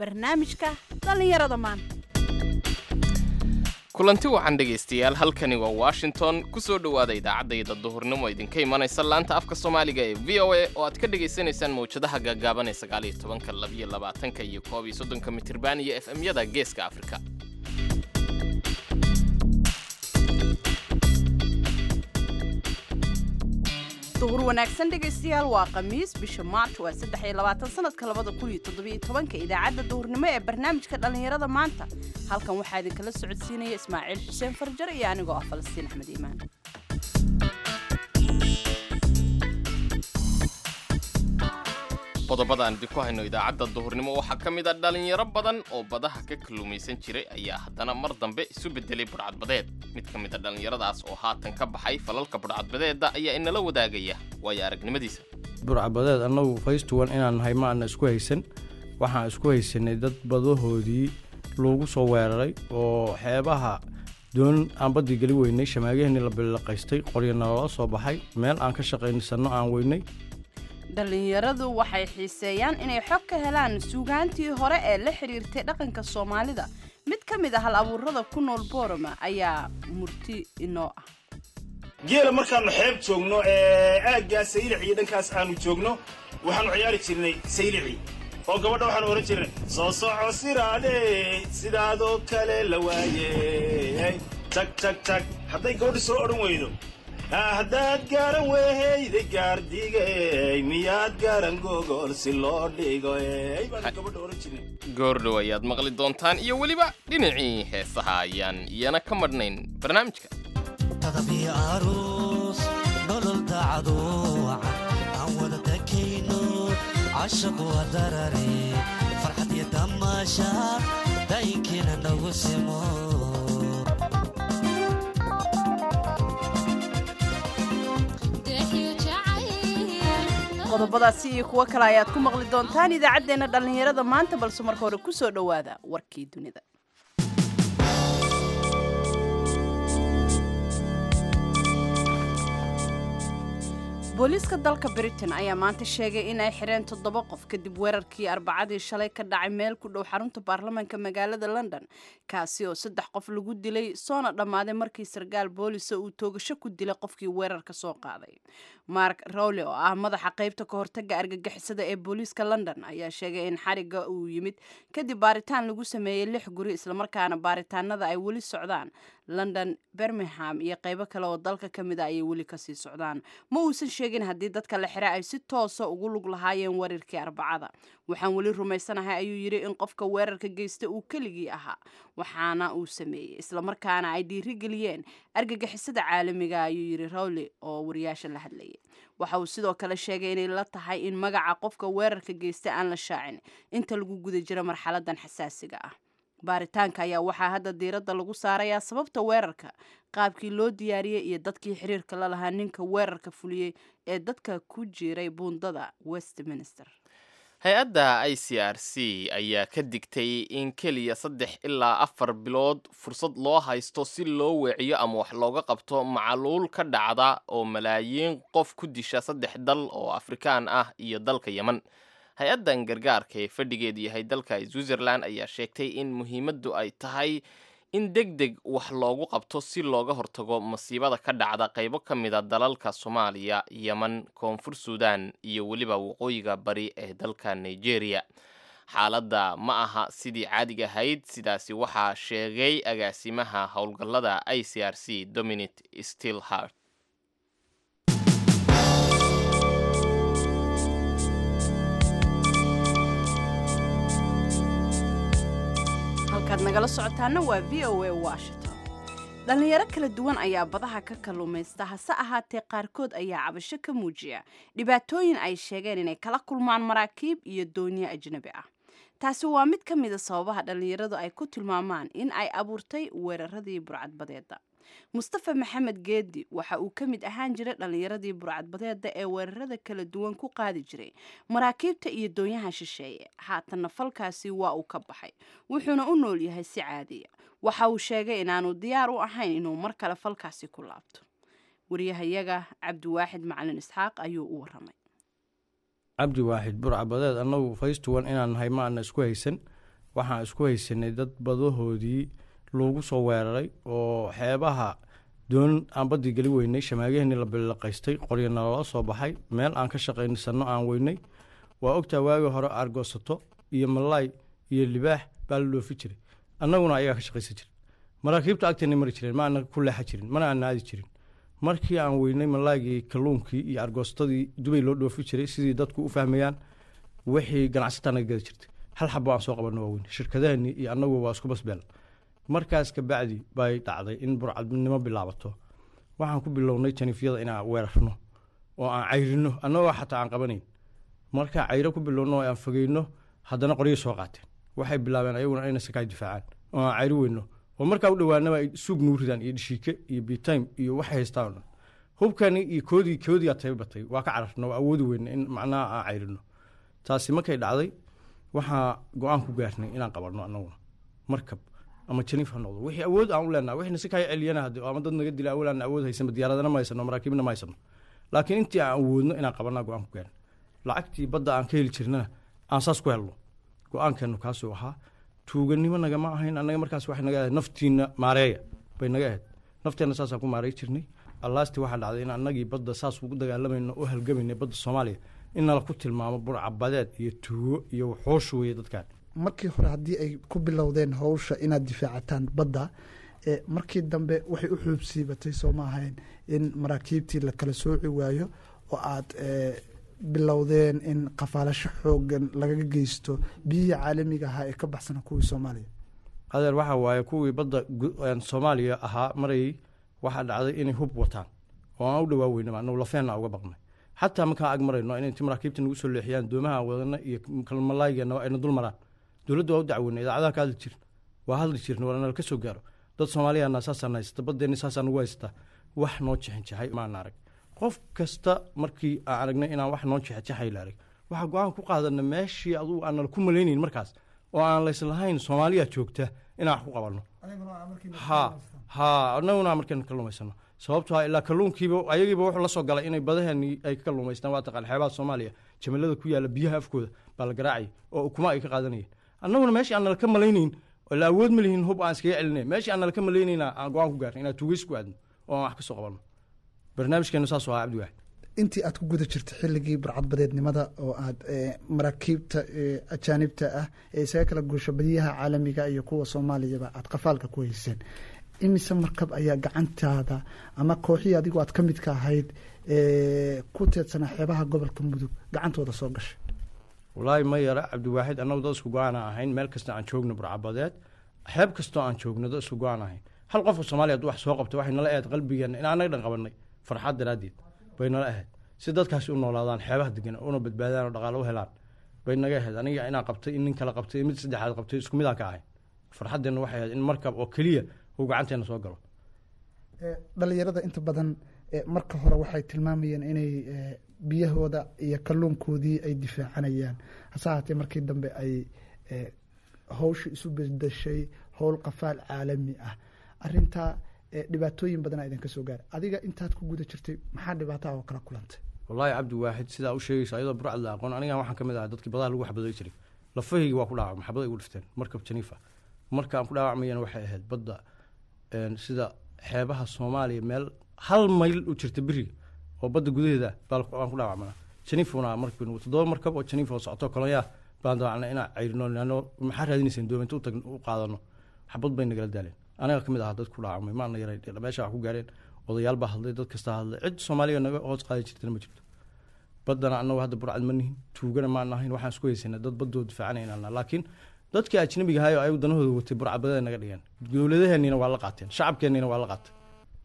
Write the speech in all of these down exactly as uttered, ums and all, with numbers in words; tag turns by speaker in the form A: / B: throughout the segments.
A: barnaamijka dhalinyarada maanta.
B: kulanti wacan dhegaystayaal, halkani waa Washington. ku soo dhawaada idaacadda duhurnimo idinka imanaysa laanta afka Soomaaliga ee V O A oo aad ka dhageysanaysaan mowjadaha gaagaaban ee sagaal iyo tobanka, laba iyo labaatanka iyo koob iyo soddonka mitirban iyo F M-yada Geeska Afrika.
A: duhur wanaagsan dhegaystayaal, waa Khamiis bisha March waa saddex iyo labaatan sanadka labada kun iyo toddoba iyo tobanka. idaacadda duhurnimo ee barnaamijka dhalinyarada maanta halkan waxaa idinkala socodsiinaya Ismaaciil Xuseen Farjar iyo anigoo ah Falastiin Axmed Iimaan.
B: qodobada aan idinku hayno idaacadda duhurnimo waxaa ka mid ah dhalinyaro badan oo badaha ka kalluumaysan jiray ayaa haddana mar dambe isu bedelay budhcadbadeed. mid ka mid a dhallinyaradaas oo haatan ka baxay falalka budhcadbadeedda ayaa inala wadaagaya waayo aragnimadiisa.
C: budhcadbadeed annagu faystuwan inaan nahay ma ana isku haysan. waxaan isku haysanay dad badahoodii lagu soo weeraray oo xeebaha doon aan badii geli weynay, shamaagaheenii la bilaqaystay, qoryana loola soo baxay, meel aan ka shaqaynisanno aan weynay.
A: dhalinyaradu waxay xiiseeyaan inay xog ka helaan suugaantii hore ee la xiriirtay dhaqanka Soomaalida. mid ka mid ah hal abuurada ku nool Boorama ayaa murti inoo ah.
D: geela markaanu xeeb joogno ee aagga saylici iyo dhankaas aanu joogno waxaanu ciyaari jirnay saylici oo gabadha waxaanu oran jirnay soo soco siraade sidaadoo kale la waaye tag tag tag. hadday gabadhi soo odhan weydo haddaad gaaran weheyday gaardigay miyaad gaaran gogol si loo dhigo baanu gabadha oran jirnay.
B: goordhow ayaad maqli doontaan iyo weliba dhinacii heesaha ayaan iyana ka madhnayn barnaamijka.
E: qadabi aroos nolol daacado aan wada takayno cashaqu adarare farxad iyo damaasha daynkiina nagu simo.
A: qodobadaasi iyo kuwo kale ayaad ku maqli doontaan idaacaddeenna dhalinyarada maanta, balse marka hore ku soo dhowaada warkii dunida. booliiska dalka Britain ayaa maanta sheegay in ay xireen toddoba qof kadib weerarkii Arbacadii shalay ka dhacay meel ku dhow xarunta baarlamaanka magaalada London, kaasi oo saddex qof lagu dilay soona dhammaaday markii sarkaal booliis uu toogasho ku dilay qofkii weerarka soo qaaday. Mark Rowley oo ah madaxa qaybta ka hortagga argagixisada ee booliiska London ayaa sheegay in xariga uu yimid kadib baaritaan lagu sameeyay lix guri, isla markaana baaritaanada ay weli socdaan. London, Birmingham iyo qaybo kale oo dalka ka mid ah ayay weli ka sii socdaan. ma uusan sheegin haddii dadka la xiray ay si toosa ugu lug lahaayeen weerarkii Arbacada. waxaan weli rumaysanahay ayuu yidhi in qofka weerarka geysta uu keligii ahaa, waxaana uu sameeyey isla markaana ay dhiirigeliyeen argagixisada caalamiga, ayuu yidhi Rowley oo wariyaasha la hadlayay. waxa uu sidoo kale sheegay inay la tahay in magaca qofka weerarka geysta aan la shaacin inta lagu guda jiro marxaladan xasaasiga ah. baaritaanka ayaa waxaa hadda diiradda lagu saarayaa sababta weerarka, qaabkii loo diyaariyey iyo dadkii xiriirka la lahaa ninka weerarka fuliyey ee dadka ku jiray buundada Westminster.
B: hay-adda I C R C ayaa ka digtay in keliya saddex ilaa afar bilood fursad loo haysto si loo weeciyo ama wax looga qabto macaluul ka dhacda oo malaayiin qof ku disha saddex dal oo Afrikaan ah iyo dalka Yemen. hay-addan gargaarka ee fadhigeedu yahay dalka Switzerland ayaa sheegtay in muhiimaddu ay tahay in degdeg wax loogu qabto si looga hortago masiibada ka dhacda qaybo ka mid a dalalka Soomaaliya, Yemen, Koonfur Suudaan iyo weliba waqooyiga bari ee dalka Nigeria. xaaladda ma aha sidii caadiga ahayd, sidaasi waxaa sheegay agaasimaha howlgallada I C R C Dominic Stillhart.
A: halkaad nagala socotaana waa V O A Washington. dhalinyaro kala duwan ayaa badaha ka kalluumaysta, hase ahaatee qaarkood ayaa cabasho ka muujiya dhibaatooyin ay sheegeen inay kala kulmaan maraakiib iyo doonyo ajnabi ah. taasi waa mid ka mid a sababaha dhalinyaradu ay ku tilmaamaan in ay abuurtay weeraradii burcadbadeedda. Mustafa Maxamed Geedi waxa uu ka mid ahaan jiray dhalinyaradii burcadbadeedda ee weerarada kala duwan ku qaadi jiray maraakiibta iyo doonyaha shisheeye. haatan falkaasi waa uu ka baxay, wuxuuna u nool yahay si caadi ah. waxa uu sheegay inaanu diyaar u ahayn inuu mar kale falkaasi ku laabto. wariyahayaga Cabdiwaaxid Macalin Isxaaq ayuu u waramay.
C: cabdi waaxid burcabadeed annagu faystuwan inaan nahay ma aan isku haysan. waxaan isku haysanay dad badahoodii loogu soo weeraray oo xeebaha doon aan baddii geli weynay shamaagehenii la bilaqaystay qoryana lala soo baxay meel aan ka shaqaysanno aan weynay waa ogtaa waagii hore aargoosato iyo malaay iyo libaax baa la dhoofi jiray annaguna ayagaa ka shaqaysan jiray maraakiibta agteena mari jireen ma ana ku leexa jirin mana aan aadi jirin markii aan weynay malaaygii kalluunkii iyo argoostadii dubay loo dhoofi jiray sidii dadku u fahmayaan wixii ganacsataa naga gada jirtay hal xabo aan soo qabanno waa weyn shirkadaheenii iyo annagu waa isku basbeel markaas kabacdi bay dhacday in burcadnimo bilaabato waxaan ku bilownay janiifyada inaan weerarno oo aan cayrino annagoo xataa aan qabanayn markaa cayro ku bilowno oo aan fogeyno haddana qoryo soo qaateen waxay bilaabeen ayaguna inay sakaa difaacaan oo aan cayri weyno oo markaa u dhowaanaba ay suug nuu ridaan iyo dhishiike iyo bitime iyo waxay haystaan o dhan hubkani iyo koodii koodiyaa tayba batay waa ka cararno waa awoodi weyna in macnaha aan cayrino taasi markay dhacday waxaa go-aan ku gaarnay inaan qabanno annaguna markab ama janiif ha noqdo wixii awood aan u leenaha wixina si kaa celiyana hadde ama dad naga dila awal aan awood haysanba diyaaradana ma haysano maraakiibna ma haysano laakiin intii aan awoodno inaan qabanaa go-aan ku gaarno lacagtii badda aan ka heli jirnana aan saas ku helno go-aankeenu kaasuu ahaa tuuganimo nagama ahayn annaga markaas waxay naga ahayd naftiina maareeya bay naga ahayd nafteenna saasaan ku maarey jirnay allaasti waxaa dhacday in annagii badda saas ugu dagaalamayno oo halgamaynay badda soomaaliya in nala ku tilmaamo burcabadeed iyo tuugo iyo wuxuush weeye dadkaan
F: markii hore haddii ay ku bilowdeen hawsha inaad difaacataan badda markii dambe waxay u xuubsiibatay soo ma ahayn in maraakiibtii la kala sooci waayo oo aad bilowdeen in qafaalasho xoogan lagaga geysto biyihii caalamiga ahaa ee ka baxsana kuwii soomaaliya
C: adeer waxaa waaye kuwii badda soomaaliya ahaa maray waxaa dhacday inay hub wataan oo aan u dhawaa weynaba anagu lafeenna uga baqnay xataa markaan ag marayno inay inti maraakiibta nagu soo leexiyaan doomaha wadana iyo kalmalaaygana ayna dul maraan dowladda waa u dacweynay idaacadaha ka hadli jirin waa hadli jirna waa nala ka soo gaaro dad soomaaliyana saasaan haysata baddeenni saasaan ugu haysataa wax noo jixinjaxay maana arag qof kasta markii aan aragnay inaan wax noo jixinjaxay la arag waxaa go-aan ku qaadana meeshii aduu aan nala ku malaynayn markaas oo aan layslahayn soomaaliya joogta inaan wax ku qabanno ha ha annaguna markaan kalluumaysano sababtoo ah ilaa kalluunkiiba ayagiiba wuxuu la soo galay inay badaheenii ay ka kalluumaystaan waa taqaan xeebaha soomaaliya jamilada ku yaalla biyaha afkooda baa la garaacay oo ukuma ay ka qaadanayeen annaguna meeshii aan nala ka malaynayn oo la awood ma lihin hub aan iskaga celinay meeshii aan nala ka malaynayna aan go-aan ku gaarnay inaan tuugays ku aadno oo aan wax ka soo qabanno barnaamijkeenu saas oo ah cabdi waaxid
F: intii aad ku guda jirtay xilligii burcadbadeednimada oo aad maraakiibta ajaanibta ah ee isaga kala guusha badiyaha caalamiga iyo kuwa soomaaliyaba aad qafaalka ku hayseen imise markab ayaa gacantaada ama kooxihii adigu aad ka midka ahayd ku teedsanaa xeebaha gobolka mudug gacantooda soo gashay
C: wallaahi ma yara cabdiwaaxid annagu dad isku go-aan ahayn meel kasta aan joogno burcabadeed xeeb kastoo aan joogno dad isku go-aan ahayn hal qofka soomaaliya ad wax soo qabtay waxay nala ahayd qalbigeena in annaga dhan qabanay farxad daraaddeed bay nala ahayd si dadkaasi u noolaadaan xeebaha degan una badbaadaan oo dhaqaalo u helaan bay naga ahayd aniga inaan qabtay in nin kale qabtay mid saddexaad qabtay isku midaan ka ahay farxaddeenna waxay ahayd in markab oo keliya uu gacanteena soo galo
F: dhalinyarada inta badan marka hore waxay tilmaamayeen inay biyahooda iyo kalluunkoodii ay difaacanayaan hase ahaatee markii dambe ay hawsha isu bedeshay howl qafaal caalami ah arintaa dhibaatooyin badana idinka soo gaara adiga intaad ku guda jirtay maxaa dhibaataha oo kala kulantay
C: wallaahi cabdi waaxid sidaa u sheegaysa ayadoo burcad la aqoon anigan waxaan ka mid ahaa dadkii badaha lagu xabaday jiray lafahaygi waa ku dhaawacmay xabada igu dhifteen markab janiifa markaan ku dhaawacmayana waxay ahayd badda sida xeebaha soomaaliya meel hal mayl u jirta beriga oo badda gudaheeda baan ku dhaawacmana janiifuna markii toddoba markab oo janiif oo socoto kolonyaa baan daawacnay inaan cayrino lano maxaa raadinayseen doominta utag u qaadano xabad bay nagala daaleen anaga ka mid ahaa dad ku dhaawacmay maana yaray meesha wax ku gaareen odayaal baa hadlay dad kasta hadlay cid soomaaliya naga hoos qaadi jirtana ma jirto baddana annagu hadda burcad ma nihin tuugana maan ahayn waxaan isku haysanay dad baddoo difaacanayna laakiin dadkii ajnabiga ahaay oo ay wadanahooda watay burcabadada naga dhigeen dowladaheenniina waa la qaateen shacabkeenniina waa la qaatay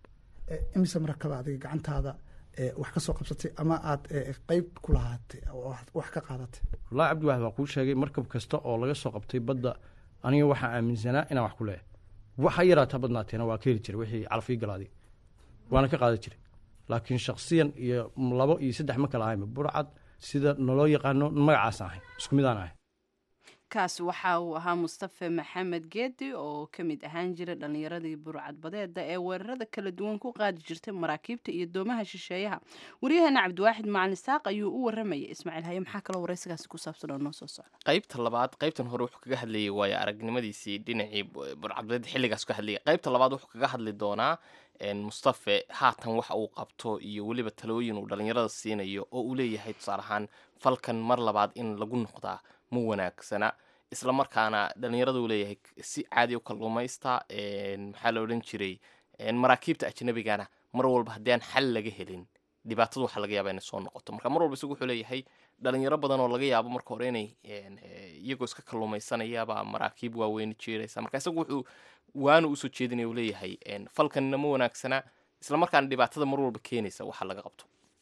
F: imise marakaba adiga gacantaada wax ka soo qabsatay ama aad qeyb ku lahaatay wax ka qaadatay
C: wallaahi cabdi waaxid waan kuu sheegay markab kasta oo laga soo qabtay badda aniga waxaan aaminsanaa inaan wax ku leeyahay waxa yaraataa badnaateena waa ka heli jiray wixii calafii galaaday waana ka qaadan jiray laakiin shaksiyan iyo labo iyo saddex ma kala ahayba burcad sida naloo yaqaano magacaasaan ahay isku midaan ahay
A: kaasi waxa uu ahaa mustafe maxamed geedi oo ka mid ahaan jira dhallinyaradii burcadbadeeda ee weerarada kala duwan ku qaadi jirtay maraakiibta iyo doomaha shisheeyaha. waryaheena cabdiwaaxid macalin saaq ayuu u waramayay. ismaaciil haye maxaa kaloo waraysigaasi ku saabsan oo noo soo socda?
B: qaybta labaad qaybtan hore wuxuu kaga hadlayay waayo aragnimadiisii dhinacii burcadbadeeda xilligaas ka hadlayay. qaybta labaad wuxuu kaga hadli doonaa mustafe haatan waxa uu qabto iyo weliba talooyin uu dhallinyarada siinayo oo uu leeyahay tusaale ahaan falkan mar labaad in lagu noqdaa ma wanaagsana, isla markaana dhallinyarada uu leeyahay si caadi u kalluumaysta. maxaa la odhan jiray maraakiibta ajnabigana mar walba haddii aan xal laga helin dhibaatadu waxa laga yaaba inay soo noqoto. marka mar walba isagu wuxuu leeyahay dhalinyaro badan oo laga yaabo marka hore inay iyagoo iska kalluumaysanayaba maraakiib waaweyn jiiraysa. marka isagu wuxuu waana usoo jeedinaya uu leeyahay falkanna ma wanaagsana, isla markaana dhibaatada mar walba keenaysa waxa laga qabto.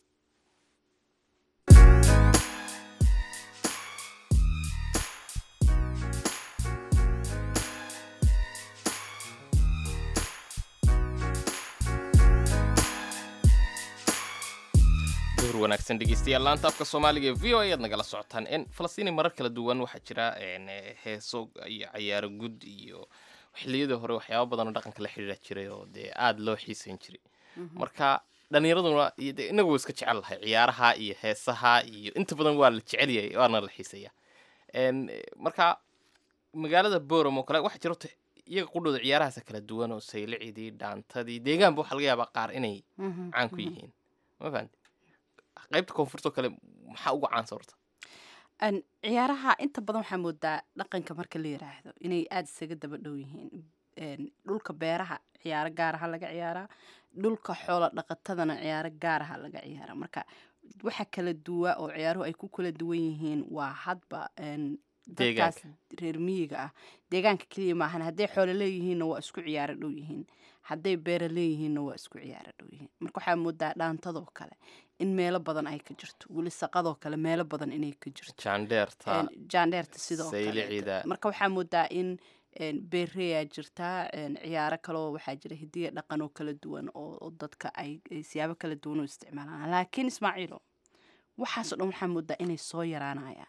B: wanaagsan dhegeystayaal laanta afka Soomaaliga ee V O A aad nagala socotaan. in Falastiin marar kala duwan waxa jira een heeso iyo ciyaaro gud iyo xilliyada hore waxyaabo badan oo dhaqanka la xiriira jiray oo de aad loo xiisan jiray. marka dhalinyaraduna inagu iska jecel lahay ciyaaraha iyo heesaha iyo inta badan waa la jecel yahay waana la xiisaya. een marka magaalada Booramo kale waxa jirto iyaga qudhooda ciyaaraha kala duwan oo saylicidii dhaantadii deegaanba waxa laga yaabaa qaar inay caan ku yihiin. ma fahanti qaybta koonfurta kale maxaa ugu caan sorta?
A: an ciyaaraha inta badan waxaa moodaa dhaqanka marka la yiraahdo inay aad isaga daba dhow yihiin. een dhulka beeraha ciyaaro gaar ah laga ciyaaraa, dhulka xoolo dhaqatadana ciyaaro gaar ah laga ciyaaraa. marka waxa kala duwa oo ciyaaruhu ay ku kala duwan yihiin waa hadba een dadkaas reer miyiga ah deegaanka kaliya maahan. hadday xoolo leeyihiinna waa isku ciyaaro dhow yihiin, hadday beera leeyihiinna waa isku ciyaaro dhow yihiin. marka waxaa moodaa dhaantadoo kale in meelo badan ay ka jirto, weli saqadoo kale meelo badan inay ka jirto,
B: jaandheerta
A: jaandheerta sidoo
B: kale.
A: marka waxaa moodaa in beereyaa jirtaa ciyaaro kaloo waxaa jira hidiya dhaqan oo kala duwan oo dadka ay siyaabo kala duwan u isticmaalaan. laakiin Ismaaciilo waxaasoo dhan waxaa moodaa inay soo yaraanayaan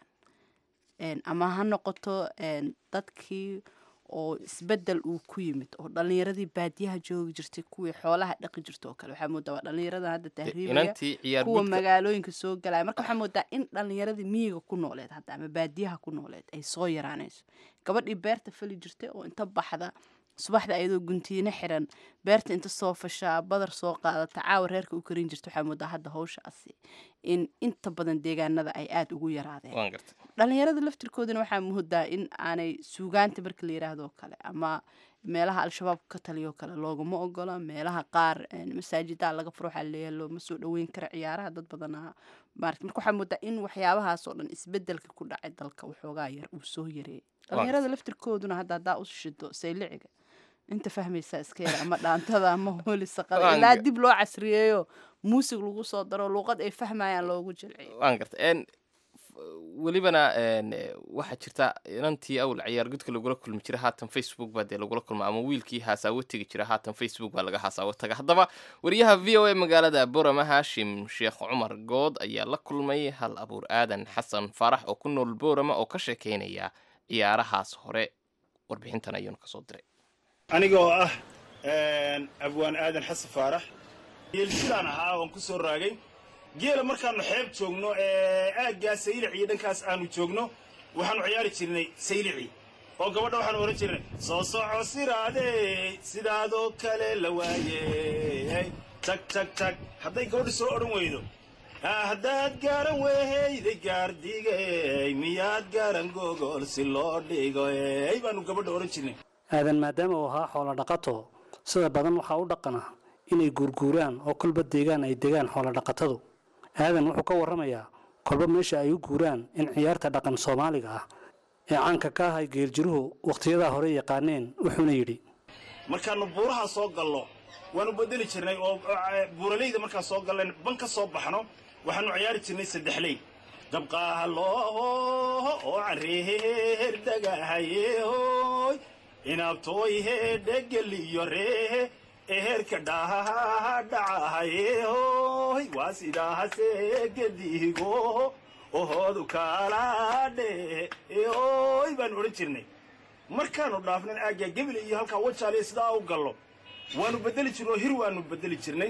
A: ama ha noqoto dadkii oo isbedel uu ku yimid oo dhalinyaradii baadiyaha joogi jirtay kuwii xoolaha dhaqi jirtay oo kale. waxaa moodaa waa dhalinyarada hadda tahriibaya kuwa magaalooyinka soo galaya. marka waxaa moodaa in dhalinyaradii miyiga ku nooleed hadda ama baadiyaha ku nooleed ay soo yaraanayso. gabadhii beerta fali jirtay oo inta baxda subaxda ayadoo guntiina xiran beerta inta soo fashaa badar soo qaadata caawa reerka u karin jirta. waxaa moodaa hadda hawshaasi in inta badan deegaanada ay aad ugu yaraadeen. dhalinyarada laftirkoodana waxaa moodaa in aanay suugaanta marka la yiraahdo kale ama meelaha al-shabaab ka taliyo kale looguma ogola. meelaha qaar masaajida laga furo waxaa leeyahay looma soo dhaweyn kara ciyaaraha dad badana. marka waxaa moodaa in waxyaabahaas oo dhan isbedelka ku dhacay dalka waxoogaa yar uu soo yareeyay. dhalinyarada laftirkooduna hadda haddaa u shido sayliciga inta fahmaysaa iska yara ama dhaantada ama hooli saqada ilaa dib loo casriyeeyo muusig lagu soo daro luuqad ay fahmayaan loogu jilciyo.
B: waan garta een welibana een waxa jirta inantii awl ciyaar gudka lagula kulmi jiray haatan Facebook baa dee lagula kulma ama wiilkii haasawo tagi jiray haatan Facebook baa laga haasawo taga. haddaba wariyaha V O A magaalada Boorama Haashim Sheekh Cumar Good ayaa la kulmay hal abuur aadan xasan Farax oo ku nool Boorama oo ka sheekeynaya ciyaarahaas hore. warbixintan ayuuna ka soo diray.
D: anigoo ah abwaan aadan xasan faarax geelsidaan ahaa oon ku soo raagay geela markaannu xeeb joogno ee aaggaa saylici iyo dhankaas aanu joogno waxaannu ciyaari jirnay saylici oo gabadha waxaanu ohan jirnay soo soco siraadey sidaadoo kale la waayey tag tag tag hadday gabadha soo odhan weydo haddaad gaaran weheyday gaardigey miyaad gaaran gogol si loo dhigoey baannu gabadha ohan jirnay.
G: aadan maadaama uu ahaa xoolo dhaqato sida badan waxaa u dhaqana inay guurguuraan oo kolba deegaan ay degaan xoolo dhaqatadu. aadan wuxuu ka warramayaa kolba meesha ay u guuraan in ciyaarta dhaqan Soomaaliga ah ee caanka ka ahay geeljiruhu waqtiyadaa hore yaqaaneen. wuxuuna yidhi
D: markaannu buuraha soo gallo waannu bedeli jirnay oo buuraleyda markaan soo galleen ban ka soo baxno waxaannu ciyaari jirnay saddexley gabqahalooho oo carreeher dagahayehoy inaabtooy heedhegeliyo reehe eherka dhaha dhacahayehoy waa sidaahase gedigo ohoodu kaalaadhe ooy baanu odhan jirnay markaanu dhaafnan aaggaa gebile iyo halkaa wajaaliya sidaa u gallo waanu beddeli jirnay oo hir waanu beddeli jirnay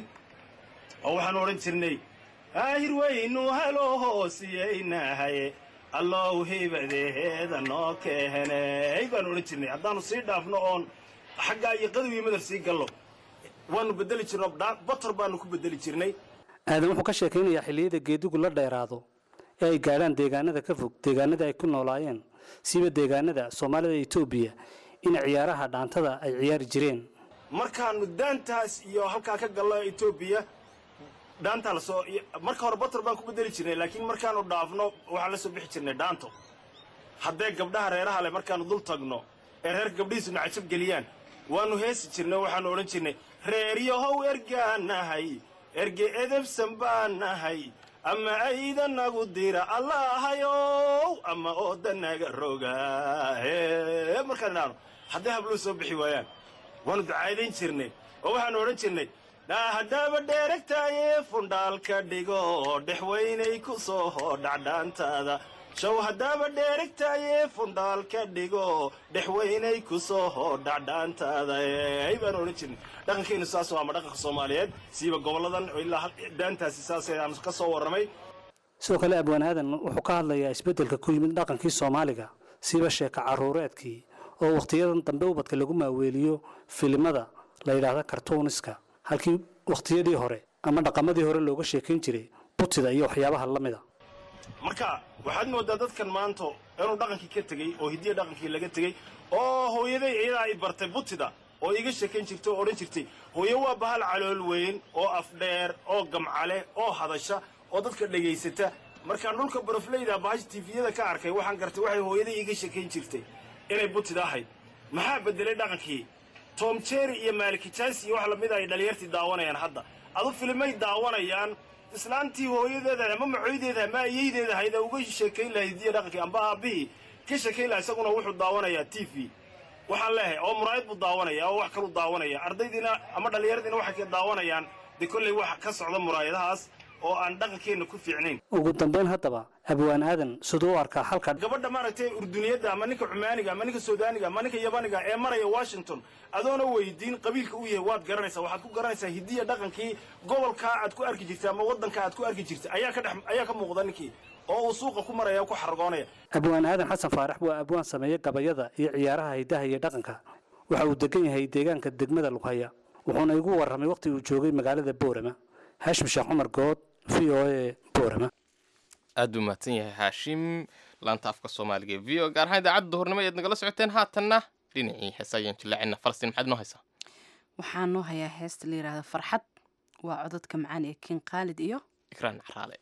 D: oo waxaanu odhan jirnay hir waynu helo hoosiyaynahay allow hibadeheeda noo keenay baanu odhan jirnay haddaanu sii dhaafno oon xaggaa iyo qadawiyo madar sii gallo waanu beddeli jirno bator baanu ku beddeli jirnay
G: aadan wuxuu ka sheekaynayaa xilliyada geedigu la dheeraado ee ay gaadhaan deegaanada ka fog deegaanada ay ku noolaayeen siiba deegaanada soomaalida iyo etoobiya in ciyaaraha dhaantada ay ciyaari jireen
D: markaanu daantaas iyo halkaa ka gallo etoobiya dhaantaa lasoo marka hore bator baan ku beddeli jirnay laakiin markaanu dhaafno waxaan la soo bixi jirnay dhaanto haddee gabdhaha reeraha leh markaanu dul tagno ee reer gabdhihiisuna cajab geliyaan waanu heesi jirnay waxaanu odhan jirnay reeryahow ergaanahay erge edebsan baan nahay ama aydanagu dira allahayow ama oodanaga rogaahe markaan idhaano hadday habluu soo bixi waayaan waanu ducaadayn jirnay oo waxaanu odhan jirnay haddaaba dheeragtaaye fundhaalka dhigo dhexweynay ku soo dhacdhaantaada show haddaaba dheeragtaaye fundhaalka dhigo dhexweynay ku soo dhacdhaantaada ay baanu odhan jirnay dhaqankeennu saas waa ama dhaqanka soomaaliyeed siiba gobolladan ilaa daantaasi saasee aan ka soo warramay
G: sidoo kale abwaan aadan wuxuu ka hadlayaa isbeddelka ku yimid dhaqankii soomaaliga siiba sheeka carruureedkii oo wakhtiyadan dambe ubadka lagu maaweeliyo filimada la yidhaahda kartuuniska halkii wakhtiyadii hore ama dhaqamadii hore looga sheekayn jiray butida iyo waxyaabaha la mida
D: marka waxaad moodaa dadkan maanta inuu dhaqankii ka tegey oo hidiya dhaqankii laga tegey oo hooyaday iyadaa ay bartay butida oo iga sheekayn jirtay oo odhan jirtay hooye waa bahal calool weyn oo afdheer oo gamcale oo hadasha oo dadka dhegaysata markaan dhulka barofleyda bahash tifiyada ka arkay waxaan gartay waxay hooyaday iga sheekayn jirtay inay butida ahayd maxaa beddelay dhaqankii tom jerry iyo maalikitaas iyo wax lamida ay dhalinyartii daawanayaan hadda adu filimay daawanayaan islaantii hooyadeeda ama macoydeeda ama ayeydeeda hayda uga sheekayn lahayd hidiya dhaqankii amba aabbihii ka sheekayn lahaa isaguna wuxuu daawanayaa t v waxaan leeyahay oo muraayad buu daawanaya oo wax kalu daawanaya ardaydiina ama dhallinyaradiina waxay ka daawanayaan dee kolley wax ka socda muraayadahaas oo aan dhaqankeenna ku fiicnayn
G: ugu dambayn haddaba abwaan aadan siduu u arkaa halka
D: gabadha maaragtay urduniyadda ama ninka cumaaniga ama ninka suudaaniga ama ninka yabaniga ee maraya washington adoona weydiin qabiilka u yahay waad garanaysaa waxaad ku garanaysaa hidiya dhaqankii gobolkaa aad ku arki jirtay ama waddankaa aad ku arki jirtay ayaa ka dhex ayaa ka muuqda ninkii oo uu suuqa ku maraya ku xargoonaya
G: abwaan aadan xasan faarax waa abwaan sameeya gabayada iyo ciyaaraha hidaha iyo dhaqanka waxa uu degan yahay deegaanka degmada lughaya wuxuuna igu warramay waqti uu joogay magaalada boorama haashim sheekh cumar good v o a boorama
B: aad buu mahadsan yahay haashim laanta afka soomaaliga ee v o gaar ahaan idaacadda duhurnimo ayaad nagala socoteen haatanna dhinacii heesayaan jilaacinna falastiin maxaad noo haysaa
A: waxaan noo hayaa heesta la yidhaahda farxad waa codadka macaan ee kiin khaalid iyo
B: ikraan caraale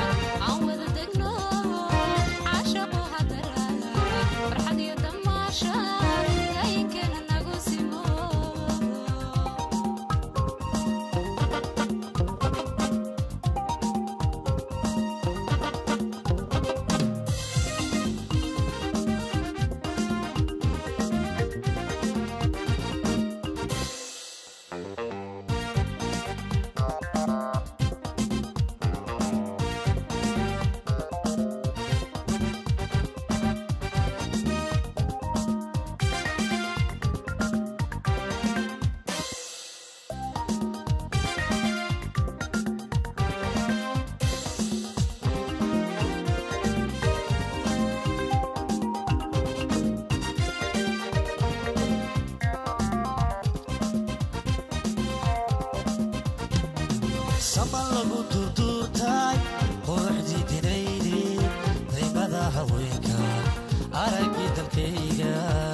H: Shut
E: dama lagu durduurtay quruxdii dinaydi daymada haweenka araggii dalkayga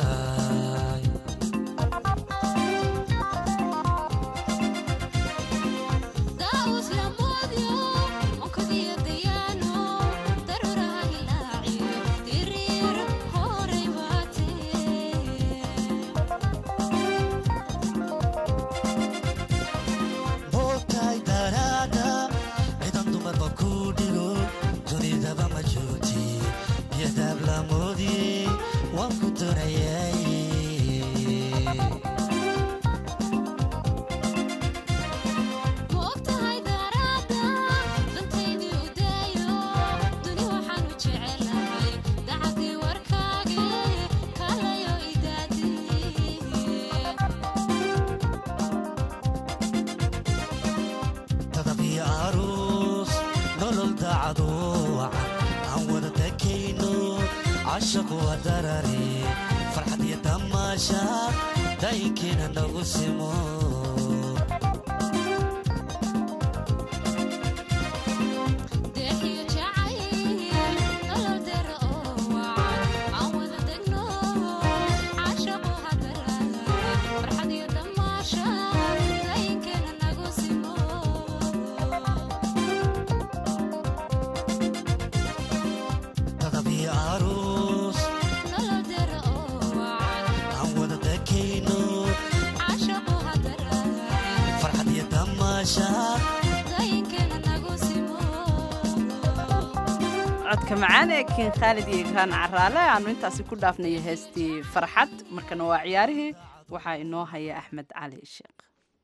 A: codka macaan ee kiin khaalid iyo igraan caraale aanu intaasi ku dhaafnaya heestii farxad markana waa ciyaarihii waxaa inoo haya axmed cali sheekh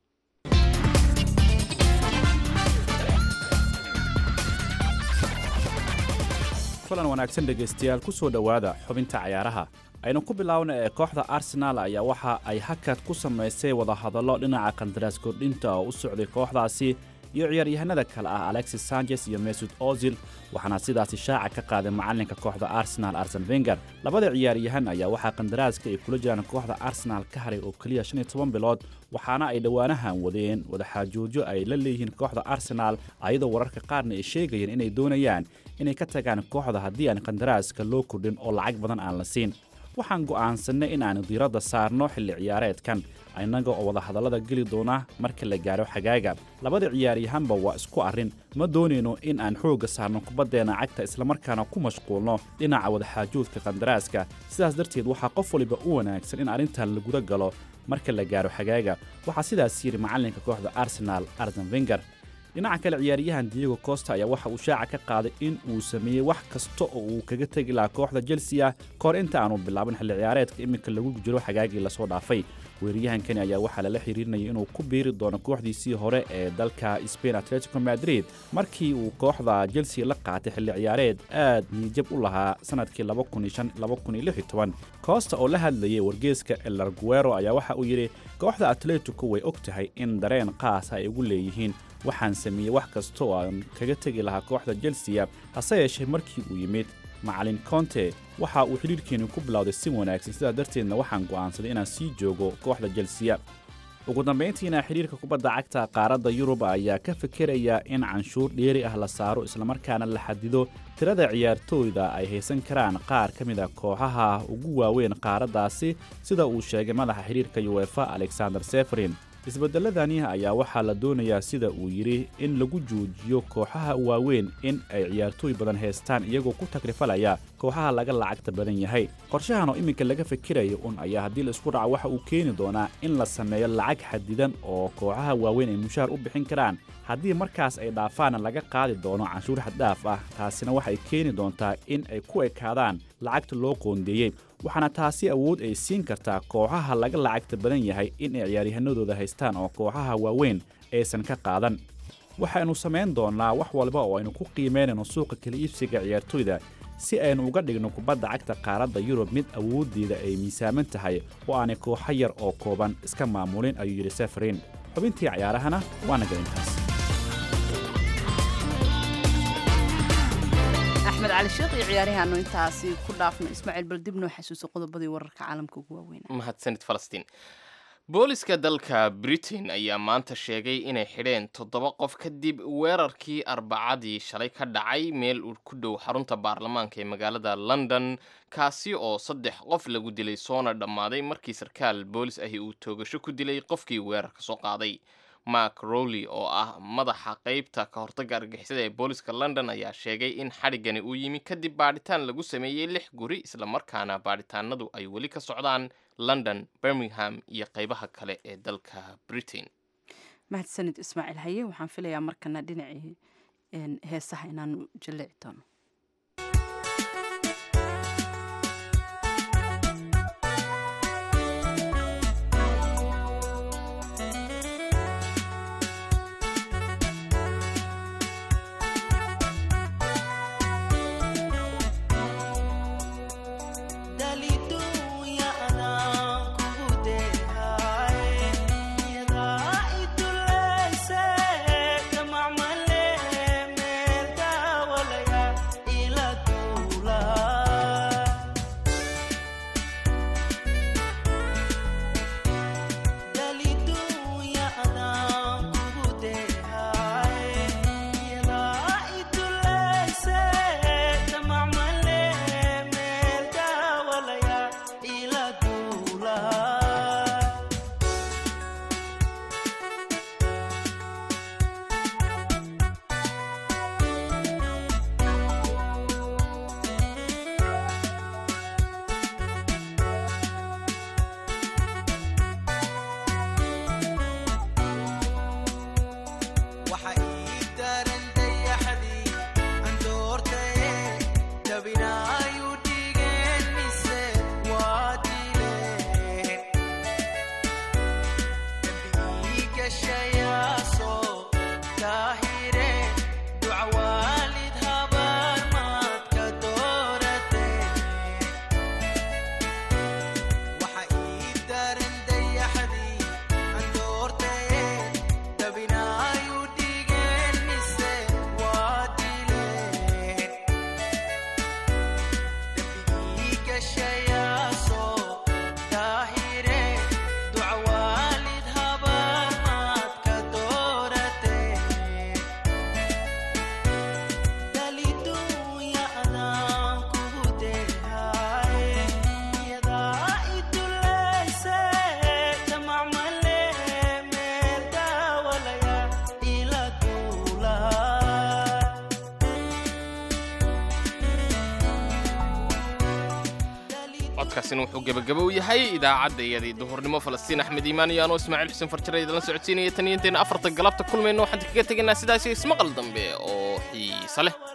H: kulan wanaagsan dhegaystayaal ku soo dhowaada xubinta cayaaraha aynu ku bilaawna ee kooxda arsenaal ayaa waxa ay hakad ku samaysay wadahadallo dhinaca qandaraas kordhinta oo u socday kooxdaasi iyo ciyaaryahanada kale ah alexis sanchez iyo mesut ozil waxaana sidaasi shaaca ka qaaday macalinka kooxda arsenal arsen wenger labada ciyaaryahan ayaa waxaa qandaraaska ay kula jiraan kooxda arsenal ka haray oo keliya shan iyo toban bilood waxaana ay dhowaanahan wadeen wadaxaajoojyo ay la leeyihiin kooxda arsenal ayadoo wararka qaarna ay sheegayeen inay doonayaan inay ka tagaan kooxda haddii aan qandaraaska loo kordhin oo lacag badan aan la siin waxaan go'aansannay in aanu diiradda saarno xilli ciyaareedkan innaga oo wadahadallada geli doona marka la gaaro xagaaga labada ciyaaryahanba waa isku arrin ma doonayno in aan xoogga saarno kubaddeenna cagta islamarkaana ku mashquulno dhinaca wadaxaajoodka qandaraaska sidaas darteed waxaa qof waliba u wanaagsan in arrintan laguda galo marka la gaaro xagaaga waxaa sidaas yidhi macalinka kooxda arsenal arsen wenger dhinaca kale ciyaaryahan diego costa ayaa waxa uu shaaca ka qaaday in uu sameeyey wax kasta oo uu kaga tegi lahaa kooxda chelsea kahor inta aanu bilaabin xilli ciyaareedka iminka lagu jiro xagaagii lasoo dhaafay weeraryahankani ayaa waxaa lala xiriirinayay inuu ku biiri doono kooxdiisii hore ee dalka Spain Atletico Madrid markii uu kooxda Chelsea la qaatay xilli ciyaareed aad niyad u lahaa sanadkii laba kun iyo shan laba kun iyo lix iyo toban Costa oo la hadlayay wargeyska El Arguero ayaa waxa uu yiri kooxda Atletico way ogtahay in dareen qaas ay ugu leeyihiin waxaan sameeyay wax kasta oo aan kaga tagi lahaa kooxda Chelsea hase yeeshee markii uu yimid macallin Conte waxa uu xiriirkeenu ku bilowday si wanaagsan sidaa darteedna waxaan go'aansaday inaan sii joogo kooxda Chelsea ugu dambeyntiina xiriirka kubadda cagta qaaradda Yurub ayaa ka fikiraya in canshuur dheeri ah la saaro isla markaana la xadido tirada ciyaartooyda ay haysan karaan qaar ka mid ah kooxaha ugu waaweyn qaaraddaasi sida uu sheegay madaxa xiriirka UEFA Alexander Seferin isbedeladani ayaa waxaa la doonayaa sida uu yiri in lagu joojiyo kooxaha waaweyn in ay ciyaartooy badan haystaan iyagoo ku takrifalaya kooxaha laga lacagta badan yahay qorshahan oo iminka laga fikirayo un ayaa haddii la isku raaco waxa uu keeni doonaa in la sameeyo lacag xadidan oo kooxaha waaweyn ay mushaar u bixin karaan haddii markaas ay dhaafaana laga qaadi doono canshuur xad dhaaf ah taasina waxay keeni doontaa in ay ku ekaadaan lacagta loo qoondeeyey waxaana taasi awood ay siin kartaa kooxaha laga lacagta badan yahay in ay ciyaaryahanadooda haystaan oo kooxaha waaweyn aysan ka qaadan waxaanu samayn doonaa wax walba oo aynu ku qiimeynayno suuqa kala iibsiga ciyaartooyda si aynu uga dhigno kubadda cagta qaaradda Yurub mid awooddeeda ay miisaaman tahay oo aanay kooxo yar oo kooban iska maamulin ayuu yiri Seferin xubintii ciyaarahana waana galintaas
A: أحمد علي الشيخ ciyaarihi aanu intaasi ku dhaafno Ismaaciil bal dibno xasuuso qodobadii wararka caalamka ugu waaweyn
B: mahadsanid Falastiin booliska dalka britain ayaa maanta sheegay inay xidheen toddoba qof kadib weerarkii arbacadii shalay ka dhacay meel ku dhow xarunta baarlamaanka ee magaalada london kaasi oo saddex qof lagu dilay soona dhammaaday markii sarkaal boolis ahi uu toogasho ku dilay qofkii weerarka soo qaaday. mark rowley oo ah madaxa qaybta ka hortagga argixisada ee booliska london ayaa sheegay in xadhiggani uu yimi kadib baadhitaan lagu sameeyey lix guri islamarkaana baadhitaanadu ay weli ka socdaan london, birmingham iyo qaybaha kale ee dalka britain.
A: mahadsanid ismaaciil haye waxaan filayaa markana dhinacii heesaha inaanu jaleeci doono.
B: codkaasina wuxuu gabagabo u yahay idaacadda iyadii duhurnimo falastiin axmed iimaan iyo anoo ismaaciil xuseen farjare idinla socodsiinaya tan iyo intayn afarta galabta kulmayno waxaan kaga tegaynaa sidaas ismaqal dambe oo xiise leh.